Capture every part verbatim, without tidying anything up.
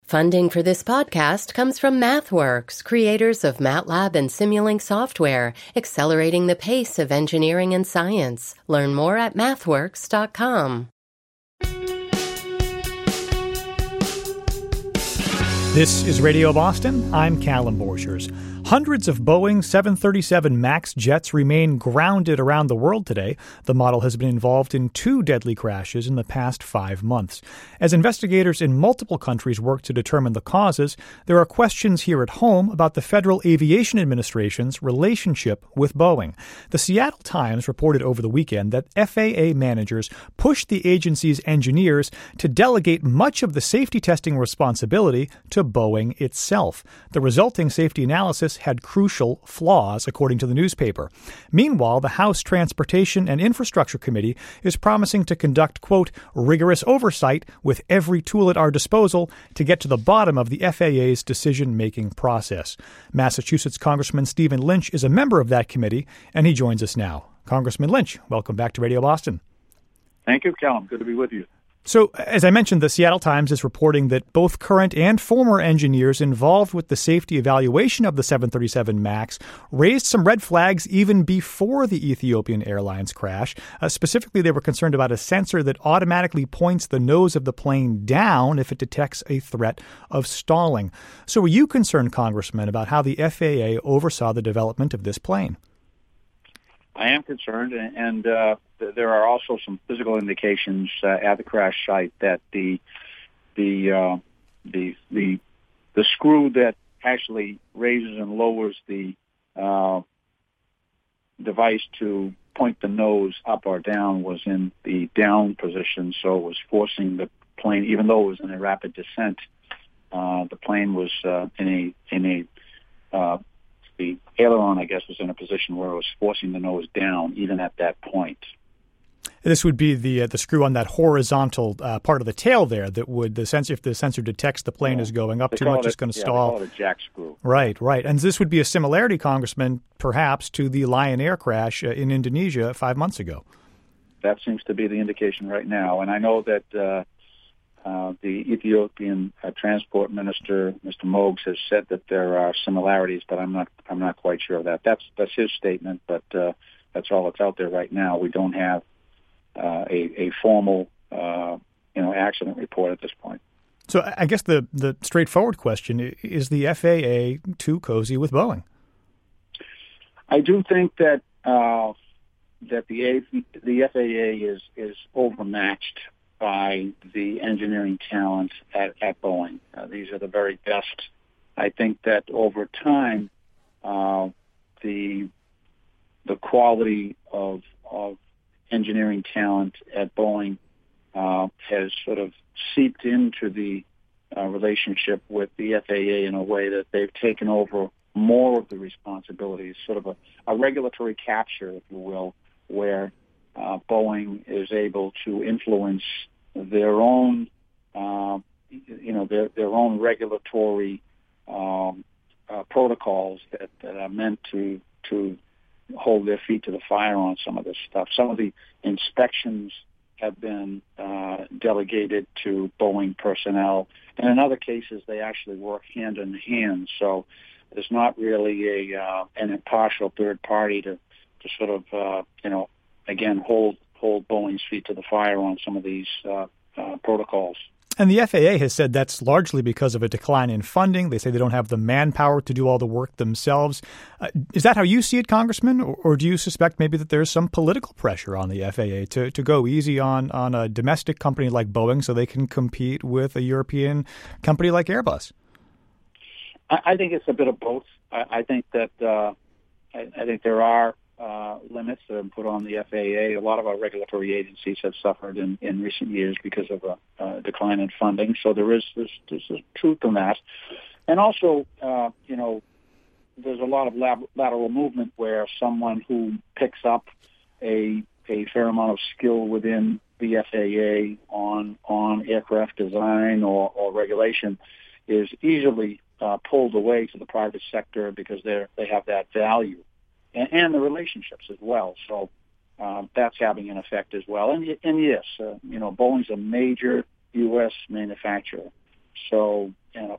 Funding for this podcast comes from MathWorks, creators of MATLAB and Simulink software, accelerating the pace of engineering and science. Learn more at mathworks dot com. This is Radio Boston. I'm Callum Borchers. Hundreds of Boeing seven thirty-seven MAX jets remain grounded around the world today. The model has been involved in two deadly crashes in the past five months. As investigators in multiple countries work to determine the causes, there are questions here at home about the Federal Aviation Administration's relationship with Boeing. The Seattle Times reported over the weekend that F A A managers pushed the agency's engineers to delegate much of the safety testing responsibility to Boeing itself. The resulting safety analysis had crucial flaws, according to the newspaper. Meanwhile, the House Transportation and Infrastructure Committee is promising to conduct, quote, rigorous oversight with every tool at our disposal to get to the bottom of the F A A's decision-making process. Massachusetts Congressman Stephen Lynch is a member of that committee, and he joins us now. Congressman Lynch, welcome back to Radio Boston. Thank you, Callum. Good to be with you. So, as I mentioned, the Seattle Times is reporting that both current and former engineers involved with the safety evaluation of the seven thirty-seven MAX raised some red flags even before the Ethiopian Airlines crash. Uh, specifically, they were concerned about a sensor that automatically points the nose of the plane down if it detects a threat of stalling. So, were you concerned, Congressman, about how the F A A oversaw the development of this plane? I am concerned, and uh, there are also some physical indications uh, at the crash site that the the uh, the the the screw that actually raises and lowers the uh, device to point the nose up or down was in the down position, so it was forcing the plane, even though it was in a rapid descent. Uh, the plane was uh, in a in a uh, the aileron, I guess, was in a position where it was forcing the nose down, even at that point. This would be the uh, the screw on that horizontal uh, part of the tail there that would, the sensor, if the sensor detects the plane yeah. is going up they too much, it, it's going to yeah, stall. They call it a jack screw. Right, right. And this would be a similarity, Congressman, perhaps, to the Lion Air crash uh, in Indonesia five months ago. That seems to be the indication right now. And I know that uh, uh, the Ethiopian uh, transport minister, Mister Mogs, has said that there are similarities, but I'm not I'm not quite sure of that. That's that's his statement, but uh, that's all that's out there right now. We don't have uh, a, a formal uh, you know accident report at this point. So I guess the the straightforward question is: the F A A too cozy with Boeing? I do think that uh, that the A, the F A A is is overmatched by the engineering talent at, at Boeing. Uh, these are the very best. I think that over time, uh, the the quality of of engineering talent at Boeing uh, has sort of seeped into the uh, relationship with the F A A in a way that they've taken over more of the responsibilities, sort of a, a regulatory capture, if you will, where Uh, Boeing is able to influence their own, uh, you know, their their own regulatory um, uh, protocols that, that are meant to to hold their feet to the fire on some of this stuff. Some of the inspections have been uh, delegated to Boeing personnel, and in other cases, they actually work hand in hand. So there's not really a uh, an impartial third party to to sort of, uh, you know. Again, hold hold Boeing's feet to the fire on some of these uh, uh, protocols. And the F A A has said that's largely because of a decline in funding. They say they don't have the manpower to do all the work themselves. Uh, is that how you see it, Congressman? Or, or do you suspect maybe that there's some political pressure on the F A A to, to go easy on, on a domestic company like Boeing so they can compete with a European company like Airbus? I, I think it's a bit of both. I, I think that uh, I, I think there are Uh, limits that have put on the F A A. A lot of our regulatory agencies have suffered in, in recent years because of a, a decline in funding. So there is there's, there's a truth in that. And also, uh, you know, there's a lot of lab- lateral movement where someone who picks up a a fair amount of skill within the F A A on on aircraft design or, or regulation is easily uh, pulled away to the private sector because they they have that value. And, and the relationships as well. So uh, that's having an effect as well. And, and yes, uh, you know, Boeing's a major U S manufacturer. So,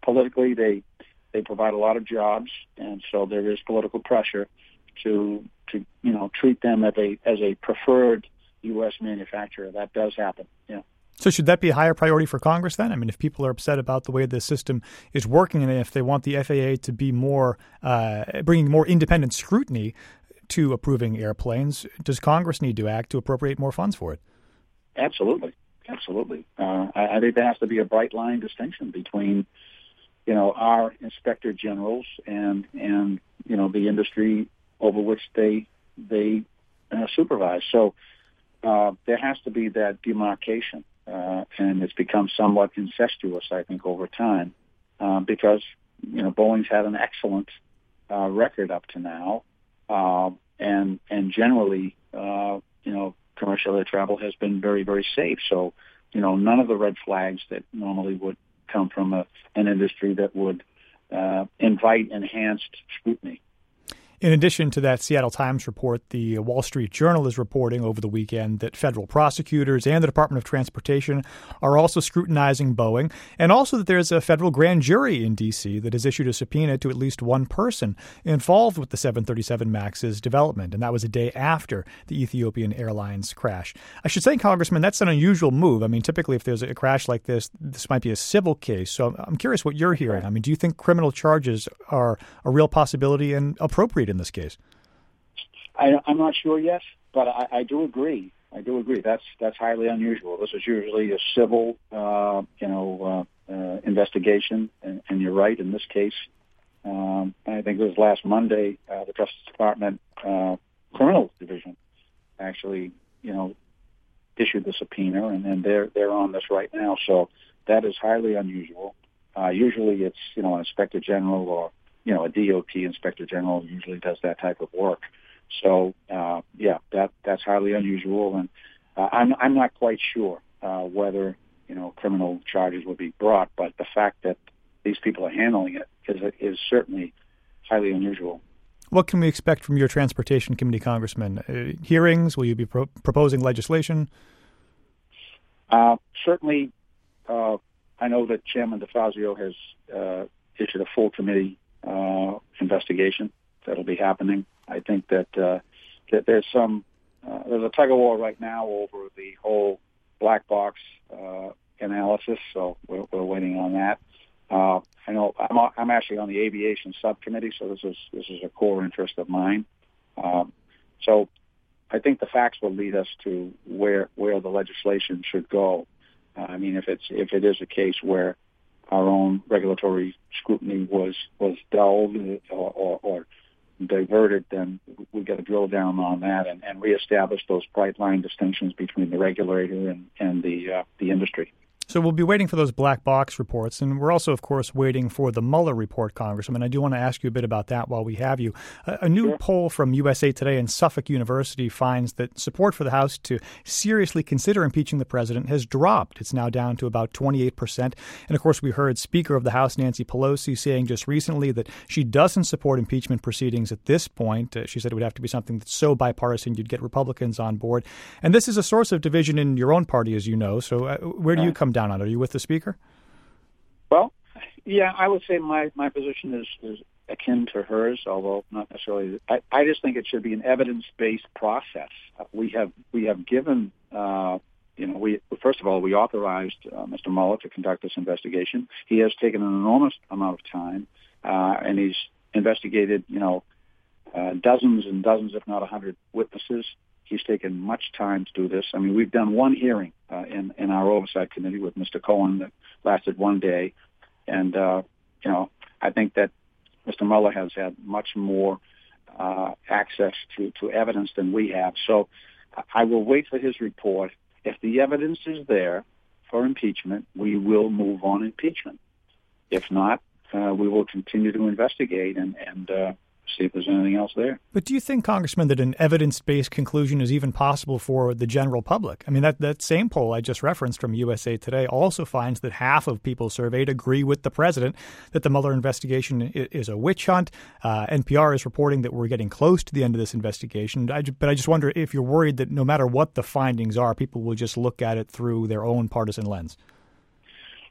politically, they they provide a lot of jobs, and so there is political pressure to to you know treat them as a as a preferred U S manufacturer. That does happen. Yeah. So should that be a higher priority for Congress then? I mean, if people are upset about the way the system is working, and if they want the F A A to be more uh, bringing more independent scrutiny to approving airplanes, does Congress need to act to appropriate more funds for it? Absolutely. Absolutely. Uh, I, I think there has to be a bright line distinction between, you know, our inspector generals and, and you know, the industry over which they they uh, supervise. So uh, there has to be that demarcation, uh, and it's become somewhat incestuous, I think, over time, uh, because, you know, Boeing's had an excellent uh, record up to now, uh, and and generally, uh, you know, commercial air travel has been very, very safe. So, you know, none of the red flags that normally would come from a, an industry that would uh, invite enhanced scrutiny. In addition to that Seattle Times report, the Wall Street Journal is reporting over the weekend that federal prosecutors and the Department of Transportation are also scrutinizing Boeing, and also that there's a federal grand jury in D C that has issued a subpoena to at least one person involved with the seven thirty-seven MAX's development, and that was a day after the Ethiopian Airlines crash. I should say, Congressman, that's an unusual move. I mean, typically if there's a crash like this, this might be a civil case. So I'm curious what you're hearing. I mean, do you think criminal charges are a real possibility and appropriate in this case? I, I'm not sure yet, but I, I do agree. I do agree. That's that's highly unusual. This is usually a civil, uh, you know, uh, uh, investigation, and, and you're right. In this case, um, I think it was last Monday, uh, the Justice Department uh, Criminal Division actually, you know, issued the subpoena, and then they're they're on this right now. So that is highly unusual. Uh, usually, it's you know an inspector general or you know, a D O T inspector general usually does that type of work. So, uh, yeah, that that's highly unusual, and uh, I'm I'm not quite sure uh, whether you know criminal charges will be brought, but the fact that these people are handling it is is certainly highly unusual. What can we expect from your Transportation Committee, Congressman? Uh, hearings? Will you be pro- proposing legislation? Uh, certainly, uh, I know that Chairman DeFazio has uh, issued a full committee Uh, investigation that'll be happening. I think that uh, that there's some uh, there's a tug of war right now over the whole black box uh, analysis. So we're, we're waiting on that. Uh, I know I'm I'm actually on the aviation subcommittee, so this is this is a core interest of mine. Um, so I think the facts will lead us to where where the legislation should go. Uh, I mean, if it's if it is a case where our own regulatory scrutiny was was dulled or, or, or diverted, then we've got to drill down on that and, and reestablish those bright line distinctions between the regulator and, and the uh, the industry. So we'll be waiting for those black box reports, and we're also, of course, waiting for the Mueller report, Congressman. I do want to ask you a bit about that while we have you. A, a new sure. poll from U S A Today and Suffolk University finds that support for the House to seriously consider impeaching the president has dropped. It's now down to about twenty-eight percent. And, of course, we heard Speaker of the House Nancy Pelosi saying just recently that she doesn't support impeachment proceedings at this point. Uh, she said it would have to be something that's so bipartisan you'd get Republicans on board. And this is a source of division in your own party, as you know. So uh, where do you come down on? Are you with the Speaker? Well, yeah, I would say my, my position is, is akin to hers, although not necessarily. I, I just think it should be an evidence-based process. Uh, we have we have given, uh, you know, we first of all we authorized uh, Mister Mueller to conduct this investigation. He has taken an enormous amount of time, uh, and he's investigated, you know, uh, dozens and dozens, if not a hundred, witnesses. He's taken much time to do this. I mean, we've done one hearing uh, in, in our oversight committee with Mister Cohen that lasted one day. And, uh, you know, I think that Mister Mueller has had much more uh, access to, to evidence than we have. So I will wait for his report. If the evidence is there for impeachment, we will move on impeachment. If not, uh, we will continue to investigate and, and uh, see if there's anything else there. But do you think, Congressman, that an evidence-based conclusion is even possible for the general public? I mean, that, that same poll I just referenced from U S A Today also finds that half of people surveyed agree with the president that the Mueller investigation is a witch hunt. Uh, N P R is reporting that we're getting close to the end of this investigation. I, but I just wonder if you're worried that no matter what the findings are, people will just look at it through their own partisan lens.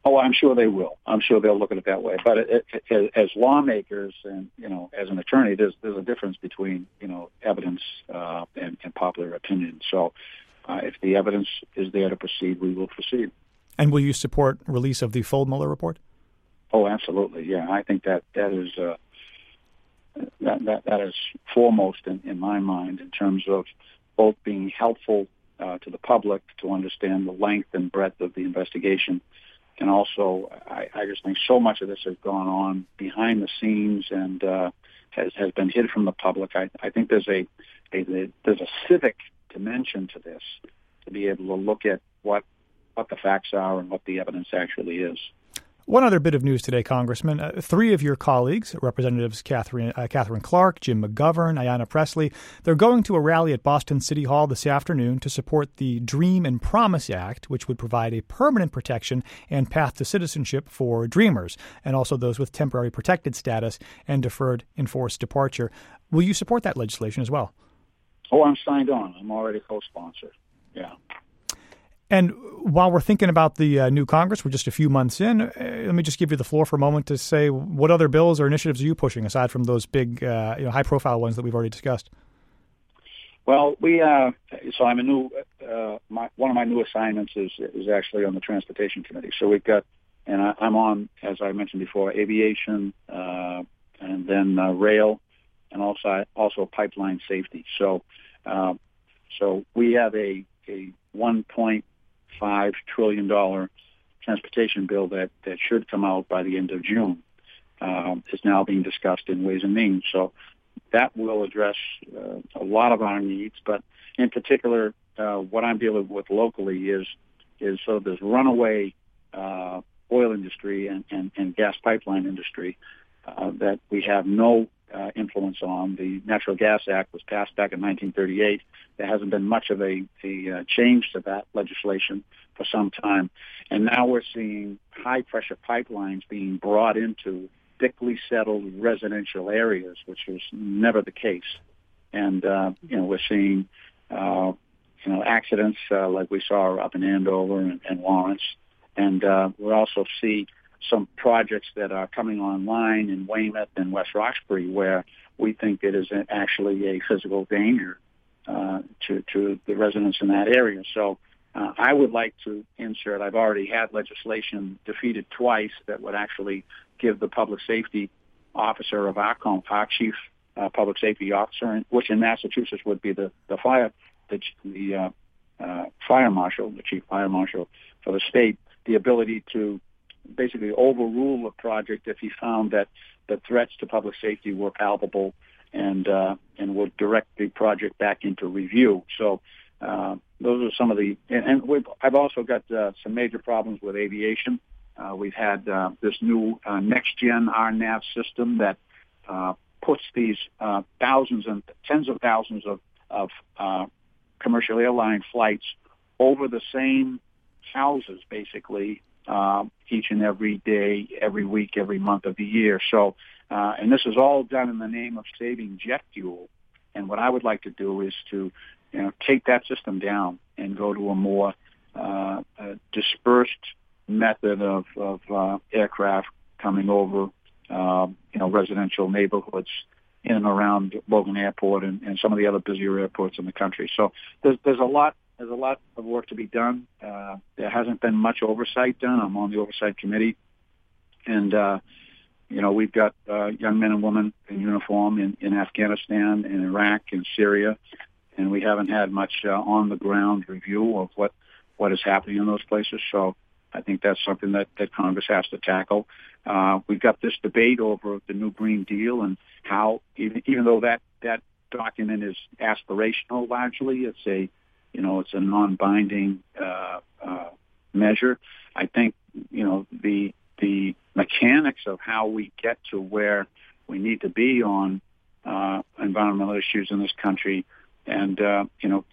Oh, I'm sure they will. I'm sure they'll look at it that way. But it, it, as lawmakers and, you know, as an attorney, there's there's a difference between, you know, evidence uh, and, and popular opinion. So uh, if the evidence is there to proceed, we will proceed. And will you support release of the full Mueller report? Oh, absolutely. Yeah, I think that that is uh, that, that that is foremost in, in my mind in terms of both being helpful uh, to the public to understand the length and breadth of the investigation. And also, I, I just think so much of this has gone on behind the scenes and uh, has has been hid from the public. I, I think there's a, a there's a civic dimension to this, to be able to look at what what the facts are and what the evidence actually is. One other bit of news today, Congressman. Uh, three of your colleagues, Representatives Catherine, uh, Catherine Clark, Jim McGovern, Ayanna Pressley, they're going to a rally at Boston City Hall this afternoon to support the Dream and Promise Act, which would provide a permanent protection and path to citizenship for Dreamers, and also those with temporary protected status and deferred enforced departure. Will you support that legislation as well? Oh, I'm signed on. I'm already co-sponsor. Yeah. And while we're thinking about the uh, new Congress, we're just a few months in, uh, let me just give you the floor for a moment to say what other bills or initiatives are you pushing aside from those big, uh, you know, high-profile ones that we've already discussed? Well, we uh, so I'm a new uh, my, one of my new assignments is is actually on the Transportation Committee. So we've got, and I, I'm on, as I mentioned before, aviation, uh, and then uh, rail, and also also pipeline safety. So uh, so we have a a one point five trillion dollars transportation bill that, that should come out by the end of June. Um, is now being discussed in Ways and Means. So that will address uh, a lot of our needs, but in particular, uh, what I'm dealing with locally is is sort of this runaway uh, oil industry and, and, and gas pipeline industry uh, that we have no uh, influence on. The Natural Gas Act was passed back in nineteen thirty-eight. There hasn't been much of a, a uh, change to that legislation for some time. And now we're seeing high-pressure pipelines being brought into thickly settled residential areas, which was never the case. And, uh, you know, we're seeing, uh, you know, accidents uh, like we saw up in Andover and, and Lawrence. And uh, we also see some projects that are coming online in Weymouth and West Roxbury where we think it is actually a physical danger uh, to, to the residents in that area. So uh, I would like to insert, I've already had legislation defeated twice that would actually give the public safety officer of our, our chief uh, public safety officer, which in Massachusetts would be the, the fire, the, the uh, uh, fire marshal, the chief fire marshal for the state, the ability to basically overrule a project if he found that the threats to public safety were palpable and uh, and would direct the project back into review. So uh, those are some of the, and, and we've, I've also got uh, some major problems with aviation. Uh, we've had uh, this new uh, next-gen R NAV system that uh, puts these uh, thousands and tens of thousands of, of uh, commercial airline flights over the same houses, basically, uh, each and every day, every week, every month of the year. So, uh, and this is all done in the name of saving jet fuel. And what I would like to do is to, you know, take that system down and go to a more uh, uh, dispersed method of, of uh, aircraft coming over, uh, you know, residential neighborhoods in and around Logan Airport and, and some of the other busier airports in the country. So there's there's a lot there's a lot of work to be done. Uh, there hasn't been much oversight done. I'm on the oversight committee, and uh, you know, we've got uh, young men and women in uniform in, in Afghanistan, in Iraq, in Syria, and we haven't had much uh, on the ground review of what what is happening in those places. So I think that's something that, that Congress has to tackle. Uh, we've got this debate over the new Green Deal and how, even, even though that, that document is aspirational largely, it's a, you know, it's a non-binding uh, uh, measure. I think, you know, the the mechanics of how we get to where we need to be on uh, environmental issues in this country, and uh, you know,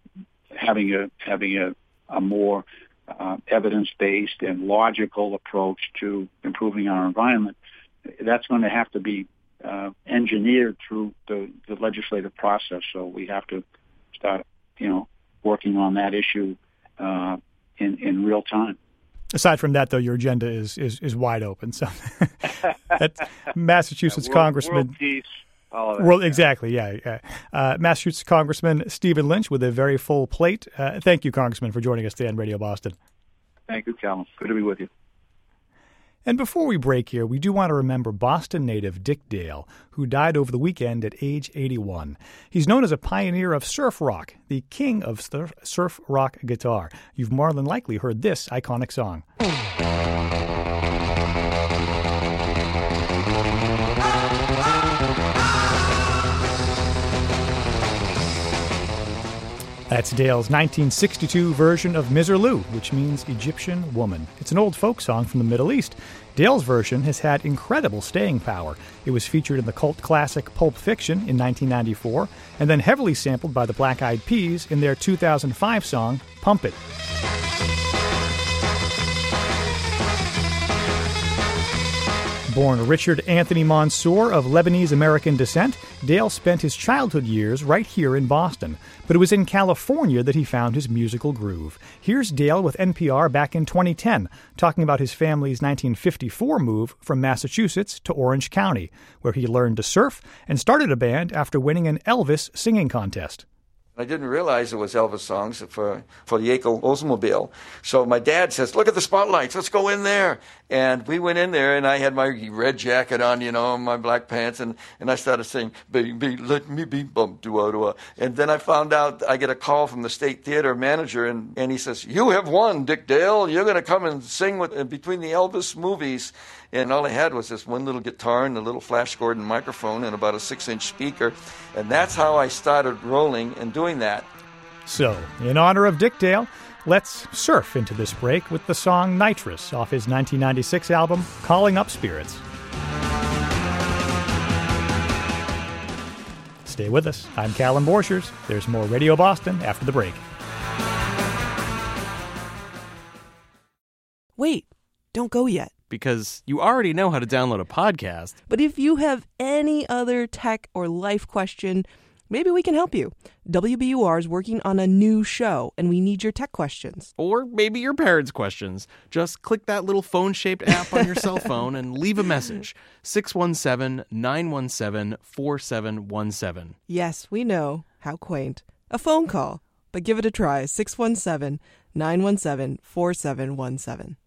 having a having a, a more Uh, evidence-based and logical approach to improving our environment, that's going to have to be uh, engineered through the, the legislative process. So we have to start, you know, working on that issue uh, in, in real time. Aside from that, though, your agenda is is, is wide open. So that's Massachusetts yeah, world, Congressman. World peace. All of that, World, yeah. exactly, yeah. yeah. Uh, Massachusetts Congressman Stephen Lynch with a very full plate. Uh, thank you, Congressman, for joining us today on Radio Boston. Thank you, Calum. Good to be with you. And before we break here, we do want to remember Boston native Dick Dale, who died over the weekend at age eighty-one. He's known as a pioneer of surf rock, the king of surf, surf rock guitar. You've more than likely heard this iconic song. That's Dale's nineteen sixty-two version of Miserlou, which means Egyptian woman. It's an old folk song from the Middle East. Dale's version has had incredible staying power. It was featured in the cult classic Pulp Fiction in nineteen ninety-four, and then heavily sampled by the Black Eyed Peas in their two thousand five song, Pump It. Born Richard Anthony Mansour of Lebanese-American descent, Dale spent his childhood years right here in Boston. But it was in California that he found his musical groove. Here's Dale with N P R back in twenty ten, talking about his family's nineteen fifty-four move from Massachusetts to Orange County, where he learned to surf and started a band after winning an Elvis singing contest. I didn't realize it was Elvis songs for, for the Yackel Oldsmobile. So my dad says, look at the spotlights, let's go in there. And we went in there, and I had my red jacket on, you know, my black pants, and, and I started saying, baby, let me be bum dua dua. And then I found out, I get a call from the State Theater manager, and, and he says, you have won, Dick Dale. You're going to come and sing with, uh, between the Elvis movies. And all I had was this one little guitar and a little Flash Gordon microphone and about a six-inch speaker. And that's how I started rolling and doing that. So, in honor of Dick Dale, let's surf into this break with the song Nitrous off his nineteen ninety-six album, Calling Up Spirits. Stay with us. I'm Calum Borchers. There's more Radio Boston after the break. Wait, don't go yet. Because you already know how to download a podcast. But if you have any other tech or life question, maybe we can help you. W B U R is working on a new show, and we need your tech questions. Or maybe your parents' questions. Just click that little phone-shaped app on your cell phone and leave a message. six one seven, nine one seven, four seven one seven. Yes, we know. How quaint. A phone call. But give it a try. six one seven, nine one seven, four seven one seven.